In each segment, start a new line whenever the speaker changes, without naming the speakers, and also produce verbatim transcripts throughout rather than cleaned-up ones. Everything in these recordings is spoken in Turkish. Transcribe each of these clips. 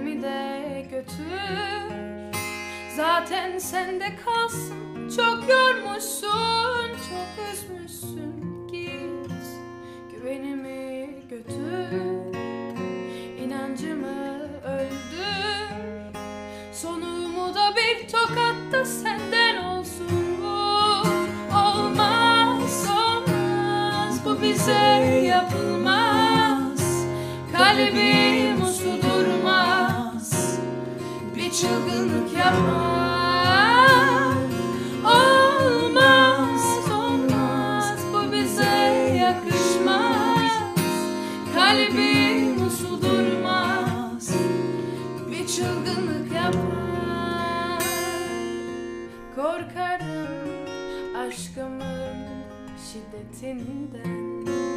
kalbimi de götür. Zaten sende kalsın, çok yormuşsun, çok üzmüşsün. Git, güvenimi götür, inancımı öldür. Sonumu da bir tokatta senden olsun. Olmaz, olmaz, bu bize yapılmaz. Kalbim uslu durmaz, bir çılgınlık yapma. Olmaz, olmaz, bu bize yakışmaz. Kalbim uslu durmaz, bir çılgınlık yapma. Korkarım aşkımın şiddetinden.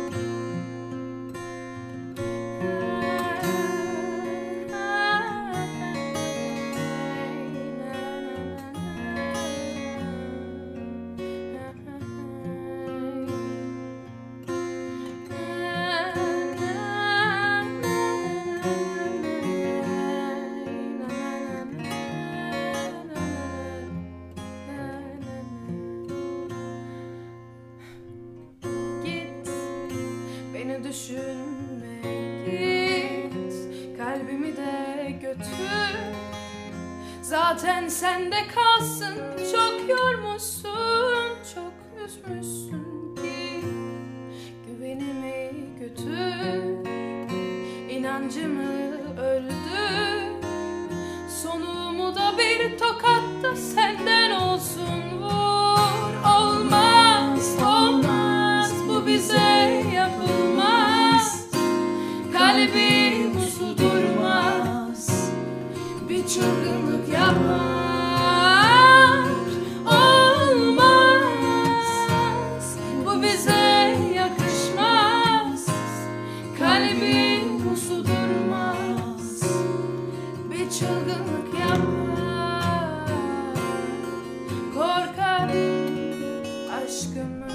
Beni düşünme, git, kalbimi de götür. Zaten sende kalsın, çok yormuşsun, çok üzmüşsün. Git, güvenimi götür, inancımı öldür. Sonumu da bir tokatta senden olsun. Vur, olmaz, olmaz, bu bize yapılmaz. Kalbim uslu durmaz, bir çılgınlık yapma. Olmaz, bu bize yakışmaz. Kalbim uslu durmaz, bir çılgınlık yapma. Korkarım aşkımı